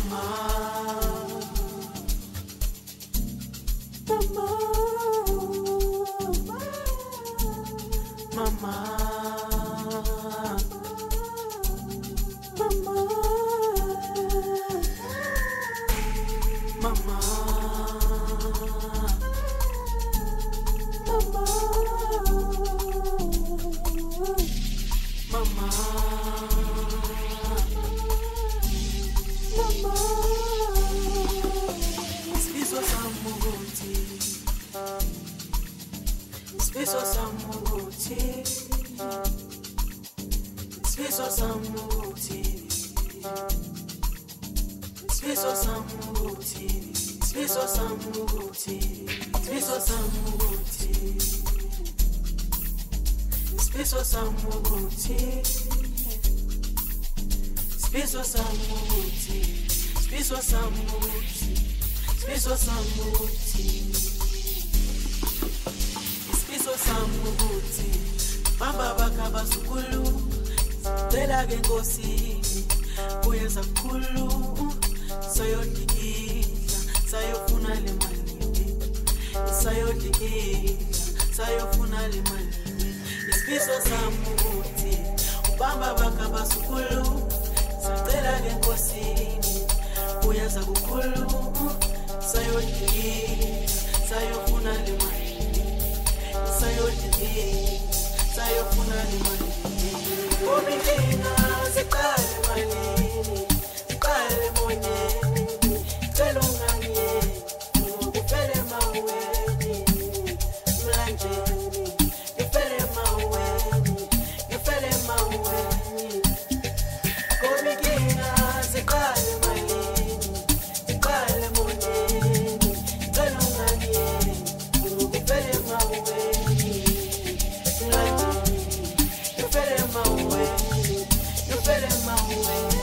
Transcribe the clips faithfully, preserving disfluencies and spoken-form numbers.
Mama, mama, mama, mama, mama, mama, mama, Sifiso samuti, Sifiso samuti, Sifiso samuti, Sifiso samuti, Sifiso samuti, Sifiso samuti, Sifiso samuti, Sifiso samuti, Sifiso samuti, Sifiso samuti, Sifiso samuti, Bamba bakaba sukulu, Tela gengosi, Kuyeza kulu, Sayo digila, Sayo funa le mali, Sayo digila, Sayo funa le mali, Sifiso samuti, Bamba bakaba sukulu, Tela gengosi, Kuyeza kulu, Sayo digila, Sayo funa le mali, Sayo digila, Sayo funa le mali. Omilina sekale malini, sekale monyeni, selunganye, ufele maweni, mlanjeni, ufele maweni, ufele maweni. Omilina sekale malini, sekale monyeni, selunganye, ufele maweni, mlanjeni, ufele maweni, ufele maweni.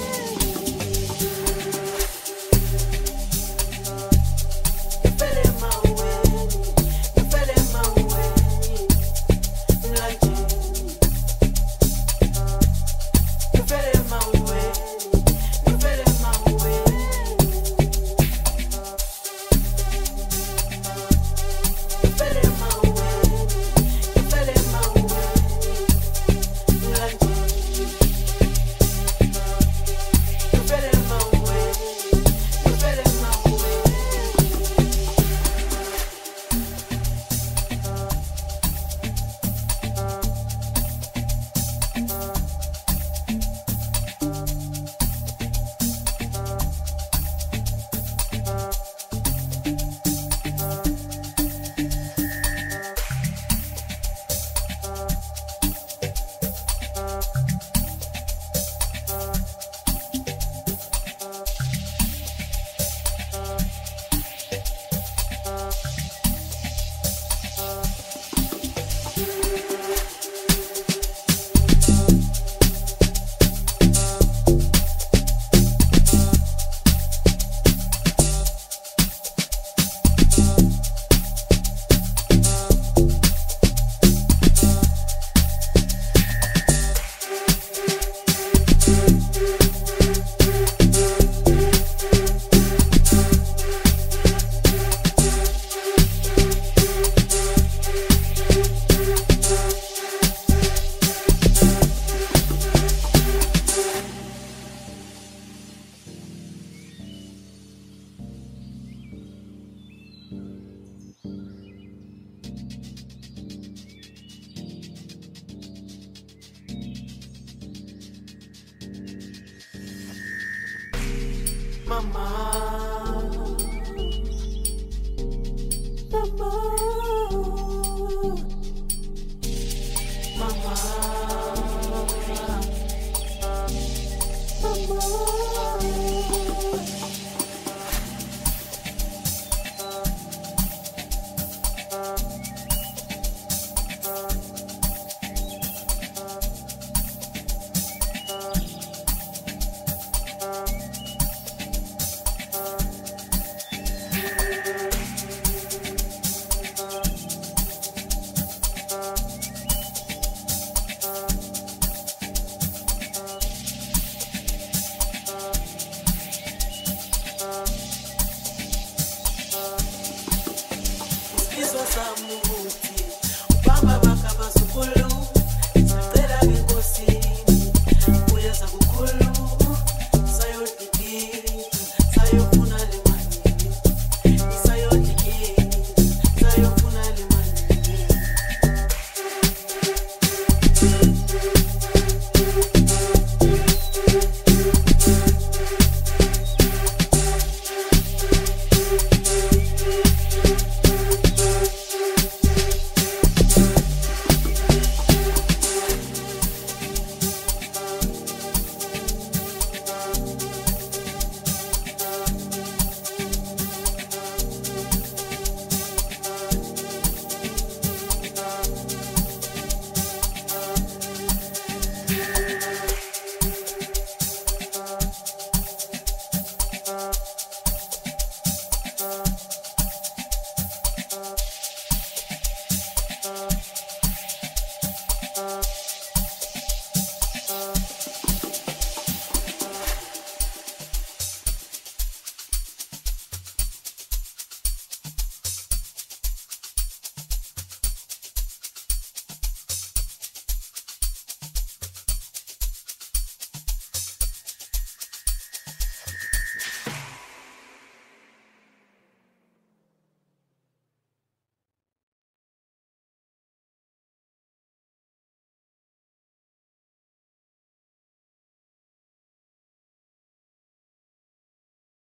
Mama, Mama.